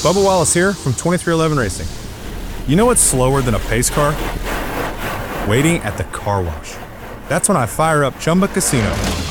Bubba Wallace here from 2311 Racing. You know what's slower than a pace car? Waiting at the car wash. That's when I fire up Chumba Casino.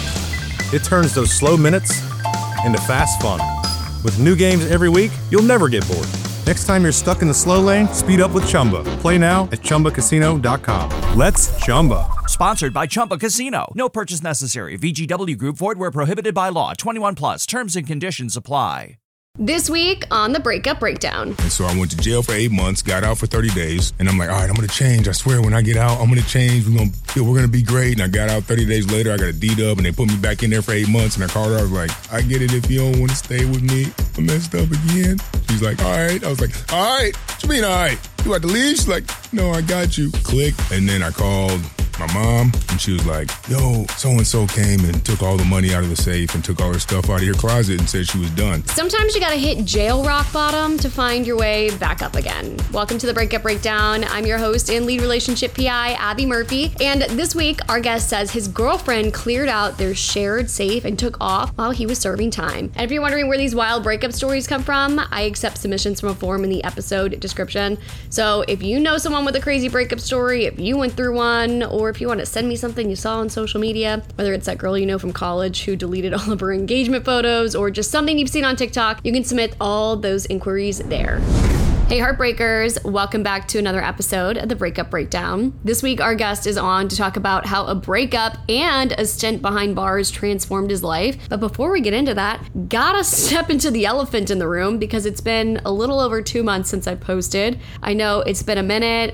It turns those slow minutes into fast fun. With new games every week, you'll never get bored. Next time you're stuck in the slow lane, speed up with Chumba. Play now at ChumbaCasino.com. Let's Chumba. Sponsored by Chumba Casino. No purchase necessary. VGW Group. Void where prohibited by law. 21 plus. Terms and conditions apply. This week on the Breakup Breakdown. And so I went to jail for 8 months, got out for 30 days, and I'm like, all right, I'm going to change. I swear when I get out, I'm going to change. We're going to be great. And I got out 30 days later. I got a D-dub, and they put me back in there for 8 months. And I called her. I was like, I get it if you don't want to stay with me. I messed up again. She's like, all right. I was like, all right. What you mean, all right? You about to leave? She's like, no, I got you. Click. And then I called my mom, and she was like, yo, so-and-so came and took all the money out of the safe and took all her stuff out of your closet and said she was done. Sometimes you gotta hit jail rock bottom to find your way back up again. Welcome to the Breakup Breakdown. I'm your host and lead relationship PI, Abby Murphy. And this week, our guest says his girlfriend cleared out their shared safe and took off while he was serving time. And if you're wondering where these wild breakup stories come from, I accept submissions from a form in the episode description. So if you know someone with a crazy breakup story, if you went through one, or if you want to send me something you saw on social media, whether it's that girl you know from college who deleted all of her engagement photos or just something you've seen on TikTok, you can submit all those inquiries there. Hey Heartbreakers, welcome back to another episode of the Breakup Breakdown. This week our guest is on to talk about how a breakup and a stint behind bars transformed his life. But before we get into that, gotta step into the elephant in the room because it's been a little over 2 months since I posted. I know it's been a minute.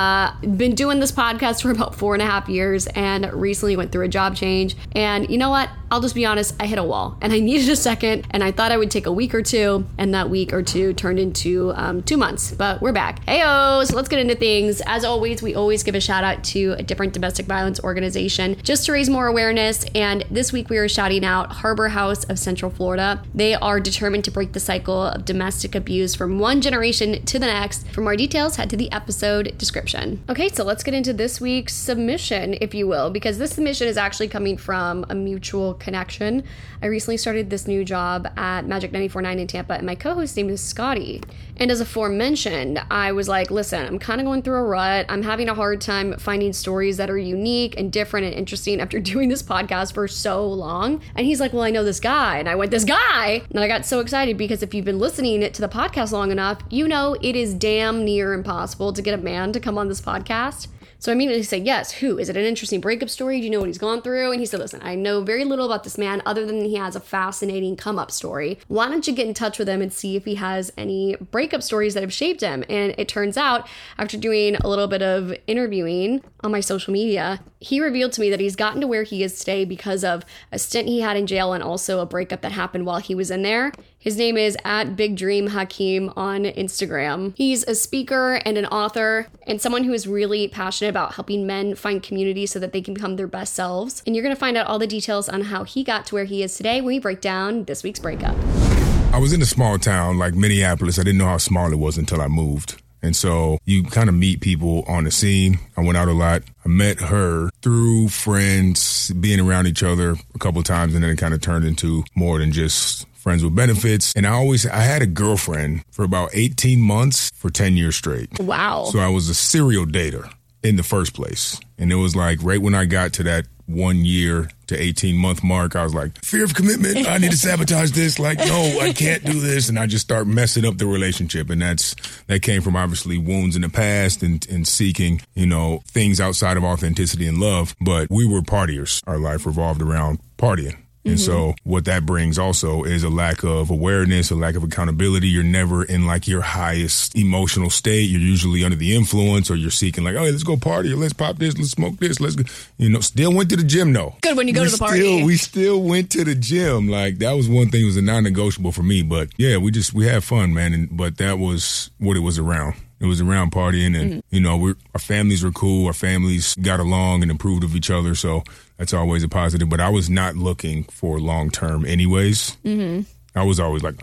Been doing this podcast for about 4.5 years and recently went through a job change. And you know what? I'll just be honest, I hit a wall and I needed a second, and I thought I would take a week or two, and that week or two turned into 2 months, but we're back. Heyo, so let's get into things. As always, we always give a shout out to a different domestic violence organization just to raise more awareness, and this week we are shouting out Harbor House of Central Florida. They are determined to break the cycle of domestic abuse from one generation to the next. For more details, head to the episode description. Okay, so let's get into this week's submission, if you will, because this submission is actually coming from a mutual connection. I recently started this new job at Magic 94.9 in Tampa, and my co-host name is Scotty. And as aforementioned, I was like, listen, I'm kind of going through a rut. I'm having a hard time finding stories that are unique and different and interesting after doing this podcast for so long. And he's like, well, I know this guy. And I went, this guy? And I got so excited because if you've been listening to the podcast long enough, you know it is damn near impossible to get a man to come on this podcast. So I immediately said, yes, who? Is it an interesting breakup story? Do you know what he's gone through? And he said, listen, I know very little about this man other than he has a fascinating come-up story. Why don't you get in touch with him and see if he has any breakup stories that have shaped him? And it turns out, after doing a little bit of interviewing on my social media, he revealed to me that he's gotten to where he is today because of a stint he had in jail and also a breakup that happened while he was in there. His name is @BigDreamHakeem on Instagram. He's a speaker and an author and someone who is really passionate about helping men find community so that they can become their best selves. And you're going to find out all the details on how he got to where he is today when we break down this week's breakup. I was in a small town like Minneapolis. I didn't know how small it was until I moved. And so you kind of meet people on the scene. I went out a lot. I met her through friends, being around each other a couple of times, and then it kind of turned into more than just friends with benefits. And I had a girlfriend for about 18 months for 10 years straight. Wow. So I was a serial dater in the first place. And it was like right when I got to that 1 year to 18 month mark, I was like, fear of commitment. I need to sabotage this. Like, no, I can't do this. And I just start messing up the relationship. And that came from obviously wounds in the past and seeking, things outside of authenticity and love. But we were partiers. Our life revolved around partying. And so what that brings also is a lack of awareness, a lack of accountability. You're never in like your highest emotional state. You're usually under the influence, or you're seeking like, oh, let's go party, or let's pop this, let's smoke this, let's go. Still went to the gym though. Good when you go to the party. We still went to the gym. Like that was one thing, it was a non-negotiable for me. But yeah, we had fun, man. But that was what it was around. It was around partying, and our families were cool. Our families got along and improved of each other, so that's always a positive. But I was not looking for long term, anyways. I was always like,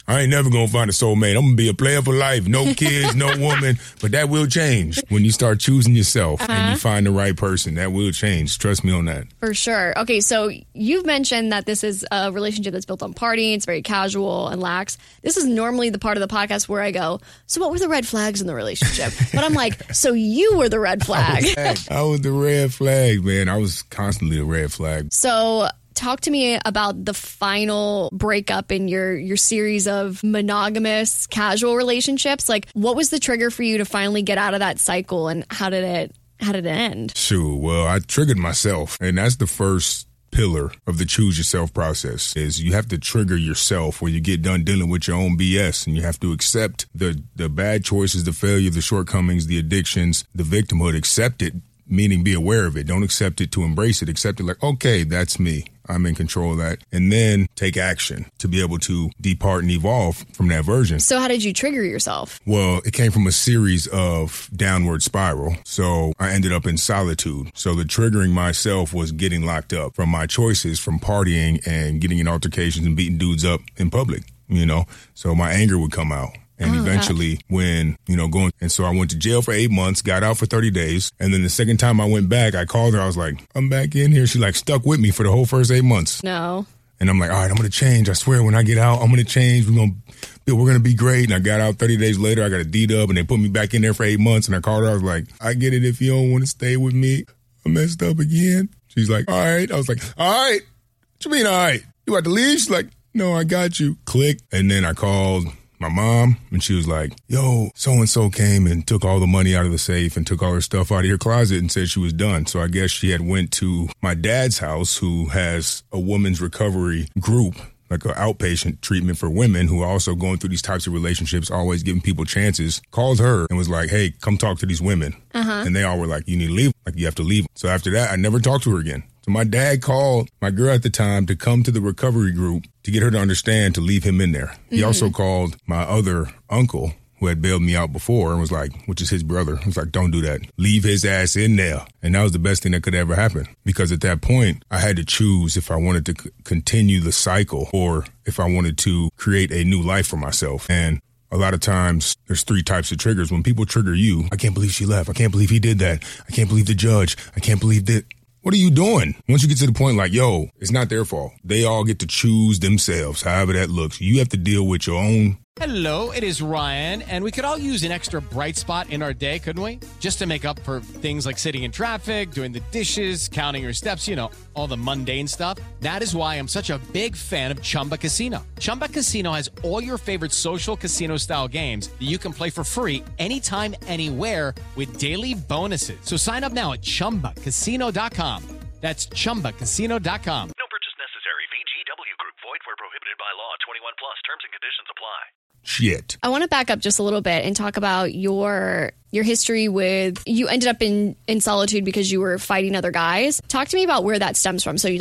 I ain't never gonna find a soulmate. I'm gonna be a player for life. No kids, no woman. But that will change when you start choosing yourself and you find the right person. That will change. Trust me on that. For sure. Okay, so you've mentioned that this is a relationship that's built on partying. It's very casual and lax. This is normally the part of the podcast where I go, so what were the red flags in the relationship? But I'm like, so you were the red flag. I was the red flag, man. I was constantly the red flag. So talk to me about the final breakup in your series of monogamous casual relationships. Like, what was the trigger for you to finally get out of that cycle, and how did it end? Sure. Well, I triggered myself, and that's the first pillar of the choose yourself process. Is you have to trigger yourself when you get done dealing with your own BS, and you have to accept the bad choices, the failure, the shortcomings, the addictions, the victimhood. Accept it, meaning be aware of it. Don't accept it to embrace it. Accept it like, okay, that's me. I'm in control of that. And then take action to be able to depart and evolve from that version. So how did you trigger yourself? Well, it came from a series of downward spiral. So I ended up in solitude. So the triggering myself was getting locked up from my choices, from partying and getting in altercations and beating dudes up in public, you know? So my anger would come out. And eventually when, going, and so I went to jail for 8 months, got out for 30 days. And then the second time I went back, I called her. I was like, I'm back in here. She stuck with me for the whole first 8 months. No. And I'm like, all right, I'm going to change. I swear when I get out, I'm going to change. We're going to be great. And I got out 30 days later. I got a D-dub and they put me back in there for 8 months. And I called her. I was like, I get it if you don't want to stay with me. I messed up again. She's like, all right. I was like, all right. What you mean, all right? You about to leave? She's like, no, I got you. Click. And then I called my mom, and she was like, yo, so-and-so came and took all the money out of the safe and took all her stuff out of your closet and said she was done. So I guess she had went to my dad's house, who has a women's recovery group, like an outpatient treatment for women who are also going through these types of relationships, always giving people chances, called her and was like, hey, come talk to these women. And they all were like, you need to leave. Like, you have to leave. So after that, I never talked to her again. So my dad called my girl at the time to come to the recovery group to get her to understand to leave him in there. He also called my other uncle, who had bailed me out before, and was like, which is his brother, he was like, don't do that. Leave his ass in there. And that was the best thing that could ever happen. Because at that point, I had to choose if I wanted to continue the cycle or if I wanted to create a new life for myself. And a lot of times there's 3 types of triggers. When people trigger you, I can't believe she left. I can't believe he did that. I can't believe the judge. I can't believe that. What are you doing? Once you get to the point like, yo, it's not their fault. They all get to choose themselves, however that looks. You have to deal with your own. Hello, it is Ryan, and we could all use an extra bright spot in our day, couldn't we? Just to make up for things like sitting in traffic, doing the dishes, counting your steps, all the mundane stuff. That is why I'm such a big fan of Chumba Casino. Chumba Casino has all your favorite social casino-style games that you can play for free anytime, anywhere with daily bonuses. So sign up now at ChumbaCasino.com. That's ChumbaCasino.com. No purchase necessary. VGW Group. Void where prohibited by law. 21 plus. Terms and conditions apply. Shit. I want to back up just a little bit and talk about your history with, you ended up in solitude because you were fighting other guys. Talk to me about where that stems from. So you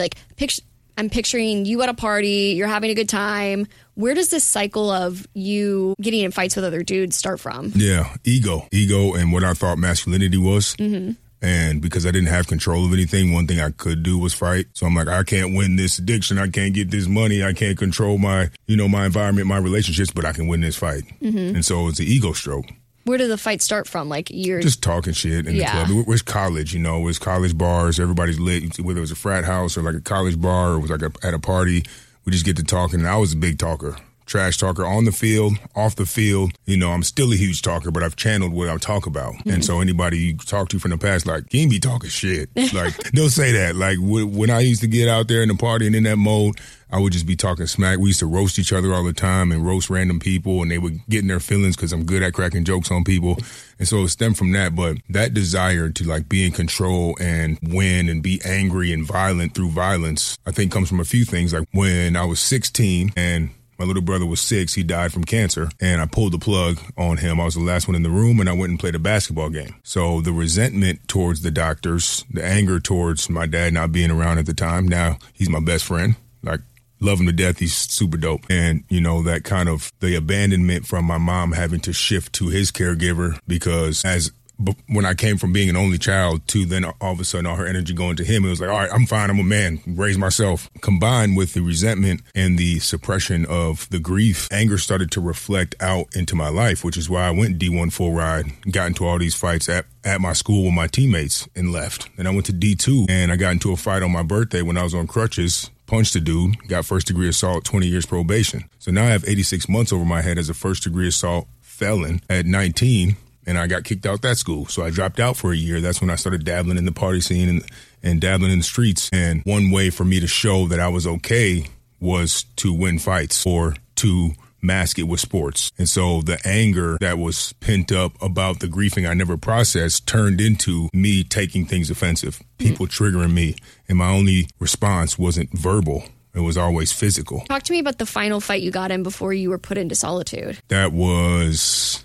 I'm picturing you at a party, you're having a good time. Where does this cycle of you getting in fights with other dudes start from? Yeah, ego and what I thought masculinity was. And because I didn't have control of anything, one thing I could do was fight. So I'm like, I can't win this addiction. I can't get this money. I can't control my, my environment, my relationships, but I can win this fight. And so it's an ego stroke. Where did the fight start from? Like, you're just talking shit in the club. It was college, it was college bars. Everybody's lit, whether it was a frat house or like a college bar or it was like at a party. We just get to talking. And I was a big talker. Trash talker on the field, off the field. I'm still a huge talker, but I've channeled what I talk about. And so anybody you talk to from the past, like, you ain't be talking shit. Like, they'll say that. Like, when I used to get out there in the party and in that mode, I would just be talking smack. We used to roast each other all the time and roast random people, and they would get in their feelings because I'm good at cracking jokes on people. And so it stemmed from that. But that desire to, like, be in control and win and be angry and violent through violence, I think comes from a few things. Like, when I was 16 and my little brother was 6. He died from cancer, and I pulled the plug on him. I was the last one in the room, and I went and played a basketball game. So the resentment towards the doctors, the anger towards my dad not being around at the time. Now he's my best friend. Like, love him to death. He's super dope. And, that kind of the abandonment from my mom having to shift to his caregiver, because as when I came from being an only child to then all of a sudden all her energy going to him, it was like, all right, I'm fine. I'm a man. Raise myself. Combined with the resentment and the suppression of the grief, anger started to reflect out into my life, which is why I went D1 full ride, got into all these fights at my school with my teammates and left. Then I went to D2 and I got into a fight on my birthday when I was on crutches, punched a dude, got first degree assault, 20 years probation. So now I have 86 months over my head as a first degree assault felon at 19. And I got kicked out that school. So I dropped out for a year. That's when I started dabbling in the party scene and dabbling in the streets. And one way for me to show that I was okay was to win fights or to mask it with sports. And so the anger that was pent up about the griefing I never processed turned into me taking things offensive, people triggering me. And my only response wasn't verbal. It was always physical. Talk to me about the final fight you got in before you were put into solitude. That was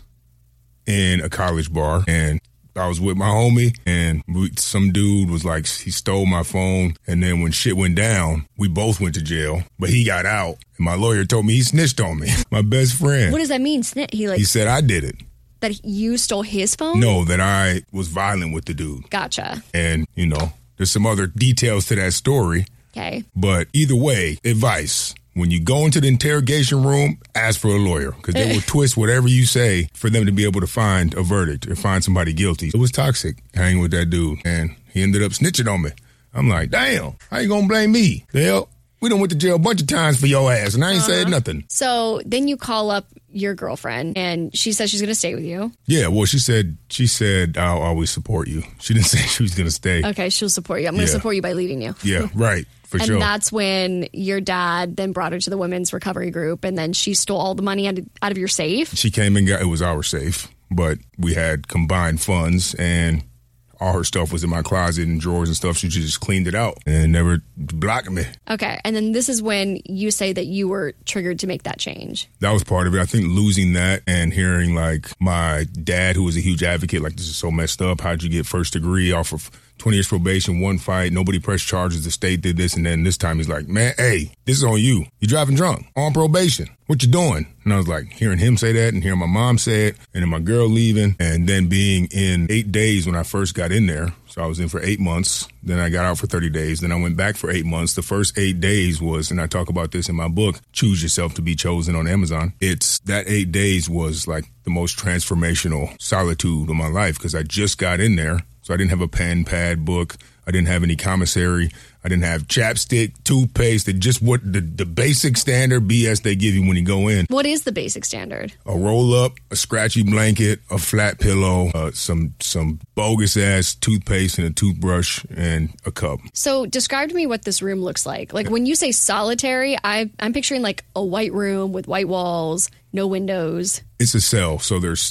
in a college bar, and I was with my homie, and some dude was like, he stole my phone, and then when shit went down, we both went to jail, but he got out, and my lawyer told me he snitched on me, my best friend. What does that mean, He said I did it. That you stole his phone? No, that I was violent with the dude. Gotcha. And, there's some other details to that story. Okay. But either way, advice. When you go into the interrogation room, ask for a lawyer because they will twist whatever you say for them to be able to find a verdict or find somebody guilty. It was toxic hanging with that dude, and he ended up snitching on me. I'm like, damn, how you gonna blame me? The hell? We done went to jail a bunch of times for your ass, and I ain't said nothing. So then you call up your girlfriend, and she says she's going to stay with you. Yeah, well, she said, I'll always support you. She didn't say she was going to stay. Okay, she'll support you. I'm going to support you by leaving you. Yeah, right. For and sure. And that's when your dad then brought her to the women's recovery group, and then she stole all the money out of your safe. She came and it was our safe, but we had combined funds, and all her stuff was in my closet and drawers and stuff. She just cleaned it out and never blocked me. Okay, and then this is when you say that you were triggered to make that change. That was part of it. I think losing that and hearing like my dad, who was a huge advocate, like, this is so messed up. How'd you get first degree off of 20 years probation, one fight, nobody pressed charges, the state did this, and then this time he's like, man, hey, this is on you. You're driving drunk, on probation. What you doing? And I was like, hearing him say that and hearing my mom say it, and then my girl leaving, and then being in 8 days when I first got in there. So I was in for 8 months, then I got out for 30 days, then I went back for 8 months. The first 8 days was, and I talk about this in my book, Choose Yourself to Be Chosen on Amazon. It's that 8 days was like the most transformational solitude of my life because I just got in there. So I didn't have a pen, pad, book. I didn't have any commissary. I didn't have chapstick, toothpaste, just what the basic standard BS they give you when you go in. What is the basic standard? A roll-up, a scratchy blanket, a flat pillow, some bogus-ass toothpaste and a toothbrush, and a cup. So describe to me what this room looks like. Like when you say solitary, I'm picturing like a white room with white walls, no windows. It's a cell, so there's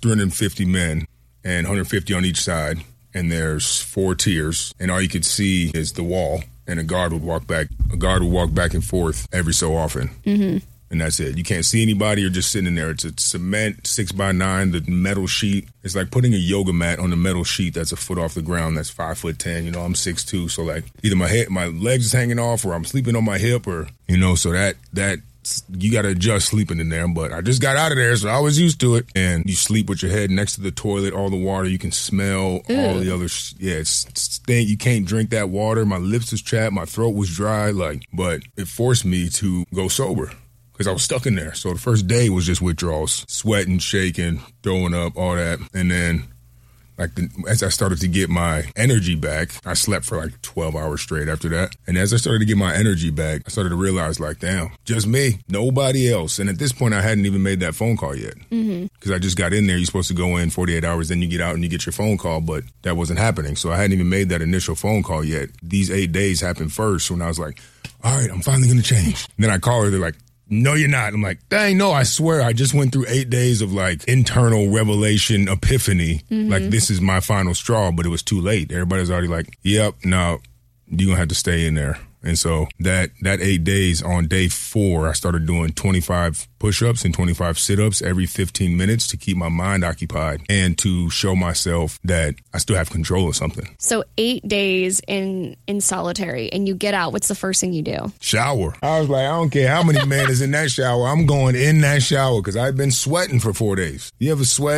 350 men and 150 on each side. And there's 4 tiers, and all you could see is the wall, and a guard would walk back and forth every so often. Mm-hmm. And that's it. You can't see anybody. You're just sitting in there. It's a cement 6x9, the metal sheet. It's like putting a yoga mat on a metal sheet that's a foot off the ground. That's 5'10". I'm 6'2", so like either my legs is hanging off, or I'm sleeping on my hip, or so that. You got to adjust sleeping in there, but I just got out of there, so I was used to it. And you sleep with your head next to the toilet, all the water. You can smell all the other, it's stink. You can't drink that water. My lips was chapped. My throat was dry, but it forced me to go sober because I was stuck in there. So the first day was just withdrawals, sweating, shaking, throwing up, all that. And then as I started to get my energy back, I slept for like 12 hours straight after that. And as I started to get my energy back, I started to realize like, damn, just me, nobody else. And at this point, I hadn't even made that phone call yet. Because I just got in there. You're supposed to go in 48 hours, then you get out and you get your phone call, but that wasn't happening. So I hadn't even made that initial phone call yet. These 8 days happened first when I was like, all right, I'm finally going to change. And then I call her, they're like, no, you're not. I'm like, dang, no, I swear I just went through 8 days of like internal revelation epiphany. Like this is my final straw, but it was too late. Everybody's already like, yep, no, you're going to have to stay in there. And so that 8 days, on day 4, I started doing 25 push-ups and 25 sit-ups every 15 minutes to keep my mind occupied and to show myself that I still have control of something. So 8 days in solitary, and you get out. What's the first thing you do? Shower. I was like, I don't care how many men is in that shower. I'm going in that shower because I've been sweating for 4 days. You ever sweat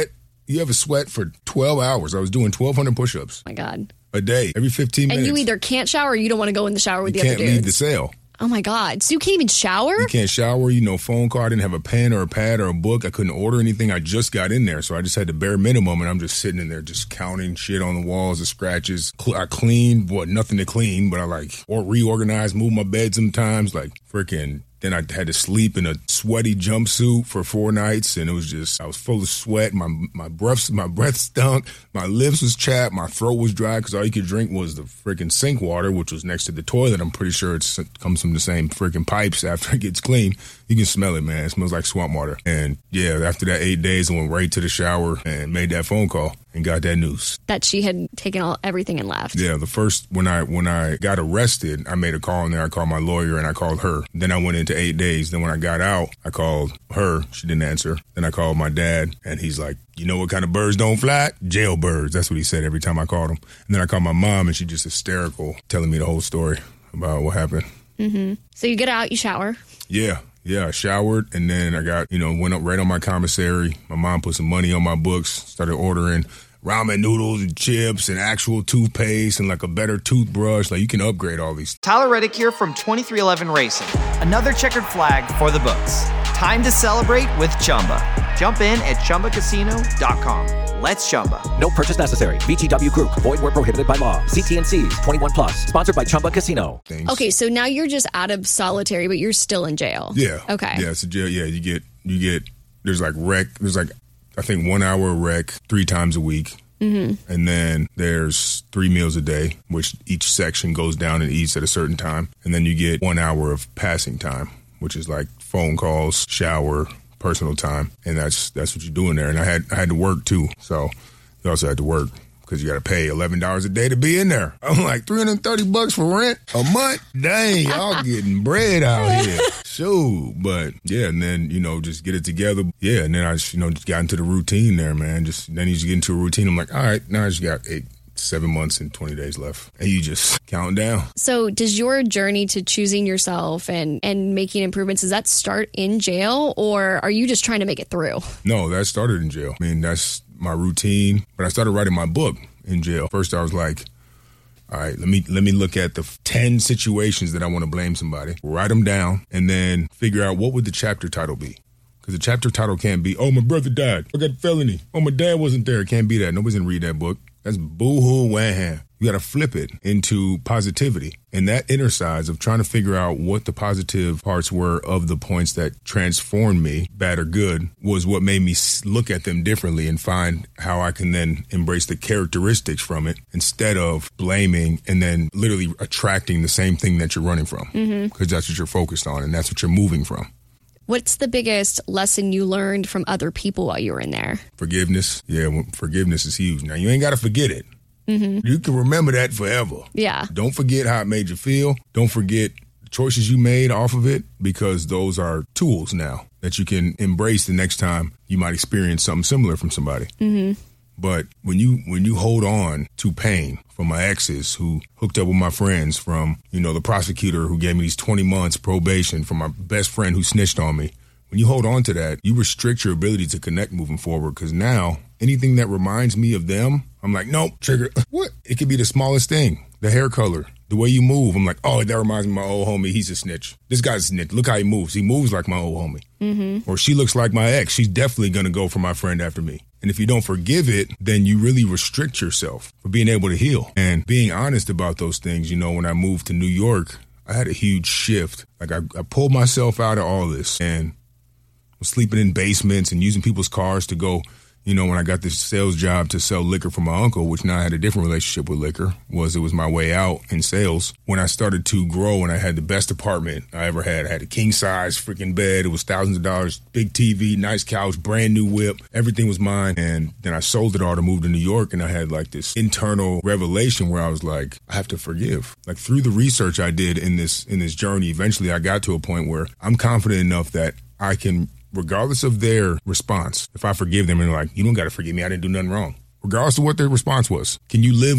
You have a sweat for 12 hours. I was doing 1,200 push-ups. Oh my God. A day, every 15 minutes. And you either can't shower or you don't want to go in the shower with you the other dudes. can't leave the cell. Oh my God. So you can't even shower? You can't shower, phone call. I didn't have a pen or a pad or a book. I couldn't order anything. I just got in there. So I just had the bare minimum, and I'm just sitting in there just counting shit on the walls, the scratches. I cleaned, nothing to clean, but I reorganized, moved my bed sometimes, freaking. Then I had to sleep in a sweaty jumpsuit for 4 nights, and it was just, I was full of sweat. My breath stunk. My lips was chapped. My throat was dry because all you could drink was the freaking sink water, which was next to the toilet. I'm pretty sure it comes from the same freaking pipes after it gets clean. You can smell it, man. It smells like swamp water. And yeah, after that 8 days, I went right to the shower and made that phone call and got that news. That she had taken everything and left. Yeah, the first, when I got arrested, I made a call in there. I called my lawyer and I called her. Then I went into 8 days. Then when I got out, I called her. She didn't answer. Then I called my dad, and he's like, you know what kind of birds don't fly? Jailbirds. That's what he said every time I called him. And then I called my mom, and she's just hysterical, telling me the whole story about what happened. Mm-hmm. So you get out, you shower. Yeah, I showered, and then I got, went up right on my commissary. My mom put some money on my books, started ordering ramen noodles and chips and actual toothpaste and a better toothbrush. You can upgrade all these. Tyler Reddick here from 23XI Racing. Another checkered flag for the books. Time to celebrate with Chumba. Jump in at ChumbaCasino.com. Let's Chumba. No purchase necessary. VGW Group. Void where prohibited by law. See T&Cs. 21+. Sponsored by Chumba Casino. Okay, so now you're just out of solitary, but you're still in jail. Yeah. Okay. Yeah, so jail. Yeah, you get. There's rec. There's I think 1 hour rec 3 times a week. Mm-hmm. And then there's 3 meals a day, which each section goes down and eats at a certain time. And then you get 1 hour of passing time, which is phone calls, shower, personal time. And that's what you're doing there. And I had to work too. So you also had to work because you got to pay $11 a day to be in there. I'm like, $330 for rent a month? Dang, y'all getting bread out here. Shoot. But yeah, and then, just get it together. Yeah, and then I just, just got into the routine there, man. Then you just get into a routine. I'm like, all right, now I just got 7 months and 20 days left. And you just count down. So does your journey to choosing yourself and making improvements, does that start in jail, or are you just trying to make it through? No, that started in jail. I mean, that's my routine. But I started writing my book in jail. First, I was like, all right, let me look at the 10 situations that I want to blame somebody, write them down, and then figure out what would the chapter title be. Because the chapter title can't be, oh, my brother died. I got a felony. Oh, my dad wasn't there. It can't be that. Nobody's going to read that book. That's boo-hoo, wham. You got to flip it into positivity. And that exercise of trying to figure out what the positive parts were of the points that transformed me, bad or good, was what made me look at them differently and find how I can then embrace the characteristics from it instead of blaming and then literally attracting the same thing that you're running from. Because that's what you're focused on and that's what you're moving from. What's the biggest lesson you learned from other people while you were in there? Forgiveness. Yeah, forgiveness is huge. Now, you ain't got to forget it. Mm-hmm. You can remember that forever. Yeah. Don't forget how it made you feel. Don't forget the choices you made off of it, because those are tools now that you can embrace the next time you might experience something similar from somebody. Mm-hmm. But when you hold on to pain from my exes who hooked up with my friends, from, the prosecutor who gave me these 20 months probation, from my best friend who snitched on me, when you hold on to that, you restrict your ability to connect moving forward, because now anything that reminds me of them, I'm like, nope, trigger. What? It could be the smallest thing, the hair color, the way you move. I'm like, oh, that reminds me of my old homie. He's a snitch. This guy's a snitch. Look how he moves. He moves like my old homie. Mm-hmm. Or she looks like my ex. She's definitely going to go for my friend after me. And if you don't forgive it, then you really restrict yourself from being able to heal. And being honest about those things, when I moved to New York, I had a huge shift. Like I pulled myself out of all this and was sleeping in basements and using people's cars to go, when I got this sales job to sell liquor for my uncle, which now I had a different relationship with liquor, it was my way out in sales. When I started to grow and I had the best apartment I ever had. I had a king size freaking bed. It was thousands of dollars, big TV, nice couch, brand new whip. Everything was mine. And then I sold it all to move to New York, and I had this internal revelation where I was like, I have to forgive. Through the research I did in this journey, eventually I got to a point where I'm confident enough that I can, regardless of their response, if I forgive them and they're like, you don't got to forgive me, I didn't do nothing wrong. Regardless of what their response was, would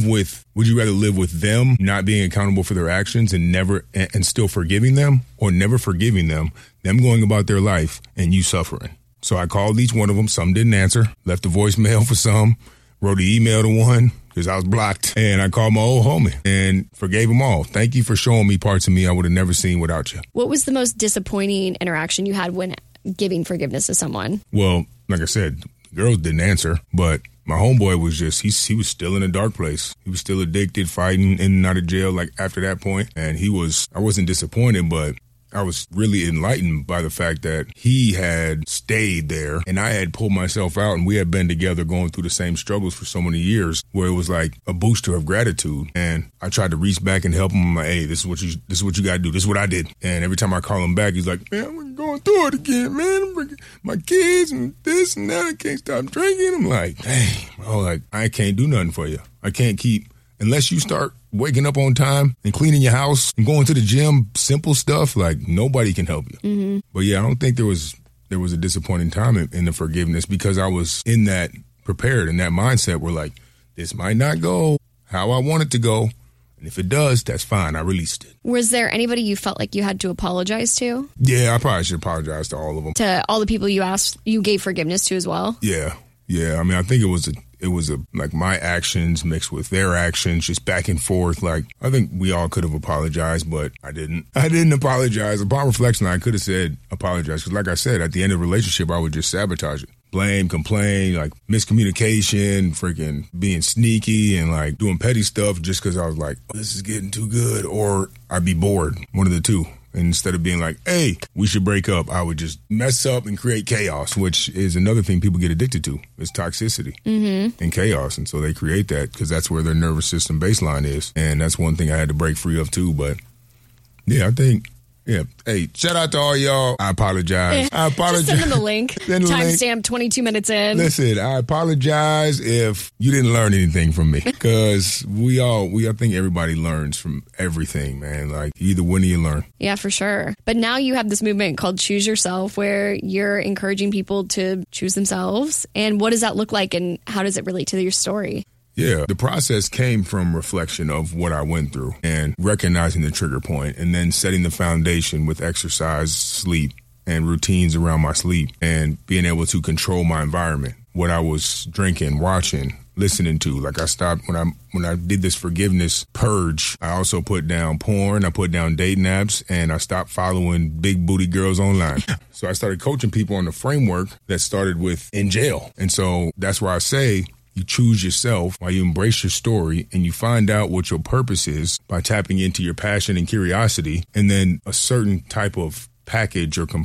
you rather live with them not being accountable for their actions and still forgiving them, or never forgiving them going about their life and you suffering? So I called each one of them. Some didn't answer. Left a voicemail for some. Wrote an email to one because I was blocked. And I called my old homie and forgave them all. Thank you for showing me parts of me I would have never seen without you. What was the most disappointing interaction you had when giving forgiveness to someone? Well, like I said, the girls didn't answer, but my homeboy was just, he was still in a dark place. He was still addicted, fighting in and out of jail like after that point. And I wasn't disappointed, but I was really enlightened by the fact that he had stayed there and I had pulled myself out, and we had been together going through the same struggles for so many years, where it was like a booster of gratitude. And I tried to reach back and help him. I'm like, hey, this is what you got to do. This is what I did. And every time I call him back, he's like, man, I'm going through it again, man. I'm bringing my kids and this and that. I can't stop drinking. I'm like, dang, bro, like, I can't do nothing for you. I can't keep, unless you start waking up on time and cleaning your house and going to the gym, simple stuff, like nobody can help you. Mm-hmm. But yeah, I don't think there was a disappointing time in the forgiveness, because I was in that prepared, in that mindset where like, this might not go how I want it to go. And if it does, that's fine. I released it. Was there anybody you felt like you had to apologize to? Yeah, I probably should apologize to all of them. To all the people you gave forgiveness to as well? Yeah. I mean, I think it was like my actions mixed with their actions, just back and forth. Like, I think we all could have apologized, but I didn't. I didn't apologize. Upon reflection, I could have said apologize. Because like I said, at the end of the relationship, I would just sabotage it. Blame, complain, like miscommunication, freaking being sneaky and like doing petty stuff just because I was like, oh, this is getting too good. Or I'd be bored, one of the two. And instead of being like, hey, we should break up, I would just mess up and create chaos, which is another thing people get addicted to, is toxicity and chaos. And so they create that because that's where their nervous system baseline is. And that's one thing I had to break free of too. But yeah, I think, yeah. Hey, shout out to all y'all. I apologize. Just send them the link. Timestamp 22 minutes in. Listen, I apologize if you didn't learn anything from me, because I think everybody learns from everything, man. Like, you either win or you learn. Yeah, for sure. But now you have this movement called Choose Yourself, where you're encouraging people to choose themselves. And what does that look like, and how does it relate to your story? Yeah, the process came from reflection of what I went through and recognizing the trigger point, and then setting the foundation with exercise, sleep, and routines around my sleep, and being able to control my environment, what I was drinking, watching, listening to. Like, I stopped when I did this forgiveness purge. I also put down porn, I put down dating apps, and I stopped following big booty girls online. So I started coaching people on the framework that started with in jail. And so that's why I say, you choose yourself while you embrace your story, and you find out what your purpose is by tapping into your passion and curiosity, and then a certain type of package or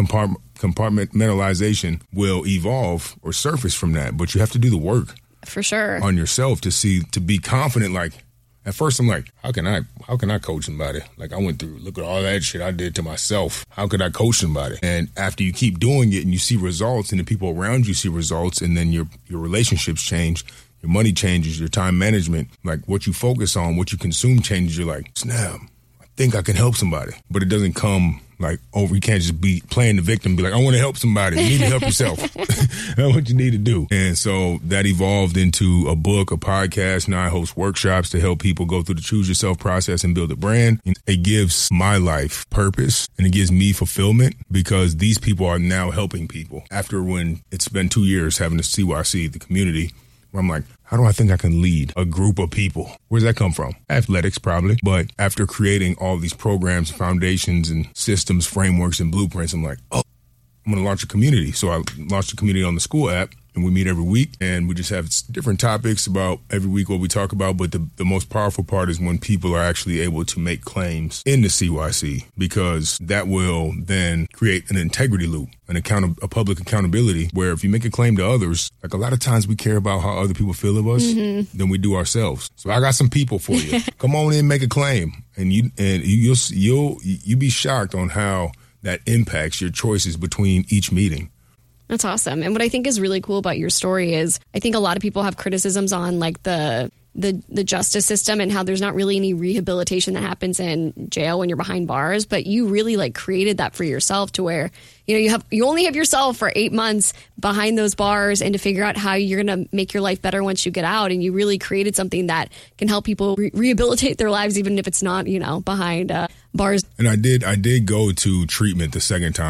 compartmentalization will evolve or surface from that. But you have to do the work for sure on yourself to be confident. Like, at first I'm like, how can I coach somebody? Like, I went through, look at all that shit I did to myself. How could I coach somebody? And after you keep doing it and you see results, and the people around you see results, and then your relationships change, your money changes, your time management, like what you focus on, what you consume changes. You're like, snap, I think I can help somebody. But it doesn't come like over. You can't just be playing the victim and be like, I want to help somebody. You need to help yourself. That's what you need to do. And so that evolved into a book, a podcast. Now I host workshops to help people go through the Choose Yourself process and build a brand. And it gives my life purpose, and it gives me fulfillment, because these people are now helping people. After when it's been 2 years having the CYC, the community, where I'm like, how do I think I can lead a group of people? Where's that come from? Athletics, probably. But after creating all these programs, foundations, and systems, frameworks, and blueprints, I'm like, oh, I'm going to launch a community. So I launched a community on the school app, and we meet every week, and we just have different topics about every week what we talk about. But the most powerful part is when people are actually able to make claims in the CYC, because that will then create an integrity loop, a public accountability, where if you make a claim to others, like, a lot of times we care about how other people feel of us than we do ourselves. So I got some people for you. Come on in, make a claim, and you'll be shocked on how that impacts your choices between each meeting. That's awesome. And what I think is really cool about your story is, I think a lot of people have criticisms on like the justice system and how there's not really any rehabilitation that happens in jail when you're behind bars. But you really like created that for yourself, to where, you only have yourself for 8 months behind those bars, and to figure out how you're going to make your life better once you get out. And you really created something that can help people rehabilitate their lives, even if it's not, behind bars. And I did go to treatment the second time.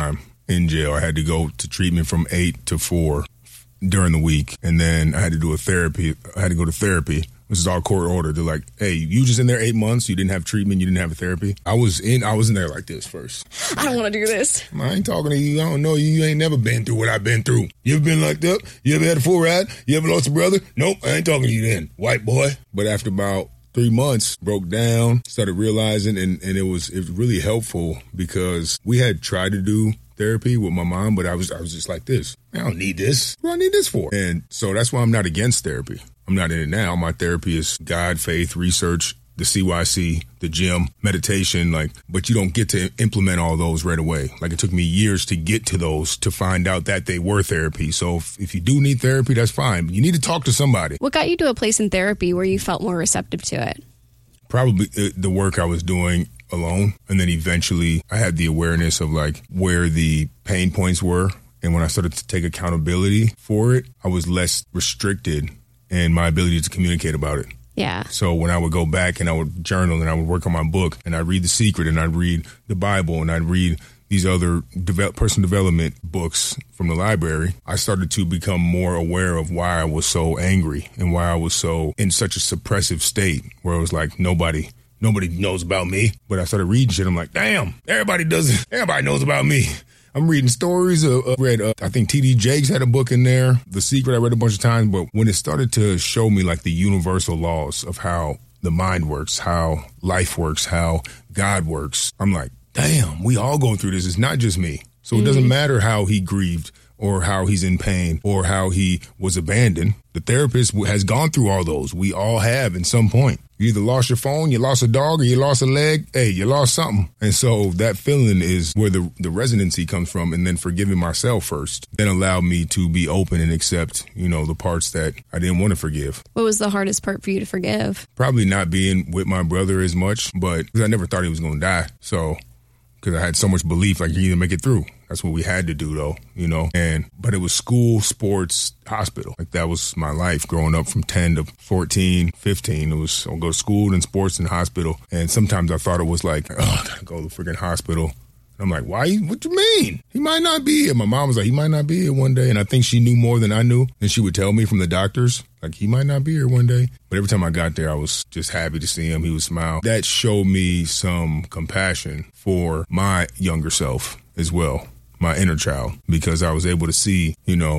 in jail. I had to go to treatment from 8 to 4 during the week. And then I had to do I had to go to therapy. This is all court order. They're like, hey, you just in there 8 months. You didn't have treatment. You didn't have a therapy. I was in there like this first. I don't want to do this. I ain't talking to you. I don't know you. You ain't never been through what I've been through. You ever been locked up? You ever had a full ride? You ever lost a brother? Nope, I ain't talking to you then, white boy. But after about 3 months, broke down, started realizing, and it was really helpful because we had tried to do therapy with my mom, but I was just like this. I don't need this. What do I need this for? And so that's why I'm not against therapy. I'm not in it now. My therapy is God, faith, research, the CYC, the gym, meditation, but you don't get to implement all those right away. It took me years to get to those to find out that they were therapy. So if you do need therapy, that's fine. But you need to talk to somebody. What got you to a place in therapy where you felt more receptive to it? Probably the work I was doing alone. And then eventually I had the awareness of where the pain points were. And when I started to take accountability for it, I was less restricted in my ability to communicate about it. Yeah. So when I would go back and I would journal and I would work on my book and I'd read The Secret and I'd read the Bible and I'd read these other personal development books from the library, I started to become more aware of why I was so angry and why I was so in such a suppressive state where it was like nobody knows about me. But I started reading shit. I'm like, damn, everybody knows about me. I'm reading stories. I think T.D. Jakes had a book in there, The Secret. I read a bunch of times. But when it started to show me the universal laws of how the mind works, how life works, how God works, I'm like, damn, we all going through this. It's not just me. So it doesn't matter how he grieved or how he's in pain or how he was abandoned. The therapist has gone through all those. We all have at some point. You either lost your phone, you lost a dog, or you lost a leg. Hey, you lost something. And so that feeling is where the resonancy comes from. And then forgiving myself first then allowed me to be open and accept, the parts that I didn't want to forgive. What was the hardest part for you to forgive? Probably not being with my brother as much, but because I never thought he was going to die. So because I had so much belief, you either make it through. That's what we had to do, though, but it was school, sports, hospital. That was my life growing up from 10 to 14, 15. It was, I'll go to school and sports and hospital. And sometimes I thought it was I gotta go to the freaking hospital. I'm like, why? What you mean? He might not be here. My mom was like, he might not be here one day. And I think she knew more than I knew. And she would tell me from the doctors, he might not be here one day. But every time I got there, I was just happy to see him. He would smile. That showed me some compassion for my younger self as well, my inner child, because I was able to see,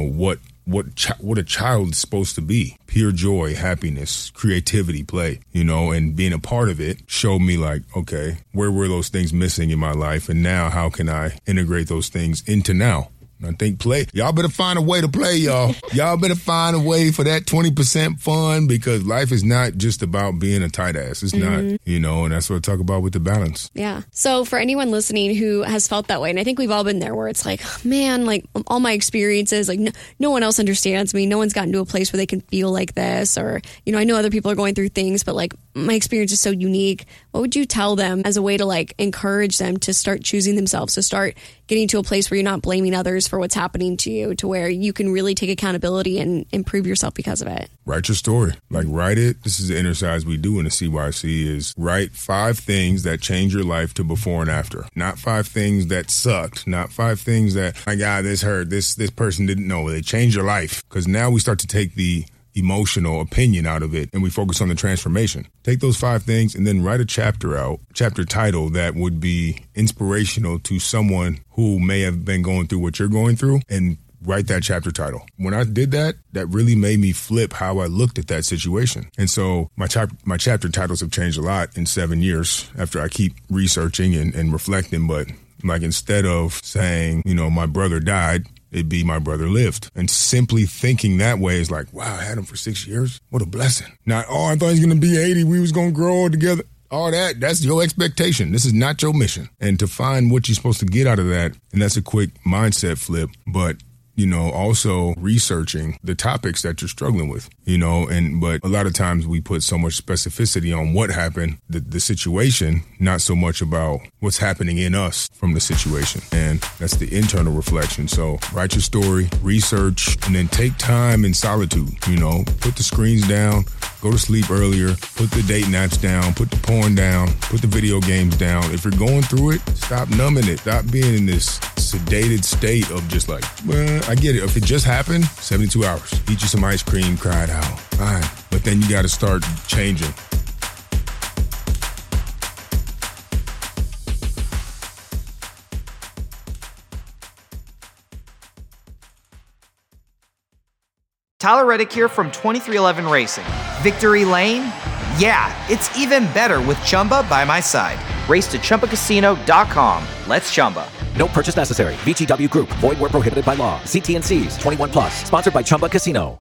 what a child is supposed to be. Pure joy, happiness, creativity, play, and being a part of it showed me okay, where were those things missing in my life? And now how can I integrate those things into now? I think play. Y'all better find a way to play, y'all. Y'all better find a way for that 20% fun because life is not just about being a tight ass. It's not, and that's what I talk about with the balance. Yeah. So for anyone listening who has felt that way, and I think we've all been there where it's man, all my experiences, no one else understands me. No one's gotten to a place where they can feel like this or, I know other people are going through things, but my experience is so unique. What would you tell them as a way to encourage them to start choosing themselves, to start getting to a place where you're not blaming others for what's happening to you, to where you can really take accountability and improve yourself because of it? Write your story. Write it. This is the exercise we do in the CYC is write 5 things that change your life to before and after. Not 5 things that sucked. Not 5 things that, my God, this hurt. This person didn't know. They changed your life. Because now we start to take the emotional opinion out of it and we focus on the transformation. Take those 5 things and then write a chapter title that would be inspirational to someone who may have been going through what you're going through, and write that chapter title. When I did that, that really made me flip how I looked at that situation. And so my chapter titles have changed a lot in 7 years after I keep researching and reflecting. But instead of saying, my brother died, it'd be my brother lived. And simply thinking that way is wow, I had him for 6 years. What a blessing. Not, I thought he was going to be 80. We was going to grow old together. All that's your expectation. This is not your mission. And to find what you're supposed to get out of that, and that's a quick mindset flip, but also researching the topics that you're struggling with, but a lot of times we put so much specificity on what happened, the situation, not so much about what's happening in us from the situation. And that's the internal reflection. So write your story, research, and then take time in solitude, put the screens down, go to sleep earlier, put the date naps down, put the porn down, put the video games down. If you're going through it, stop numbing it. Stop being in this sedated state of just like, well, I get it. If it just happened, 72 hours. Eat you some ice cream, cry it out. Fine. But then you got to start changing. Tyler Reddick here from 23XI Racing. Victory Lane? Yeah, it's even better with Chumba by my side. Race to ChumbaCasino.com. Let's Chumba. No purchase necessary. VGW Group. Void where prohibited by law. See T&Cs. 21+. Sponsored by Chumba Casino.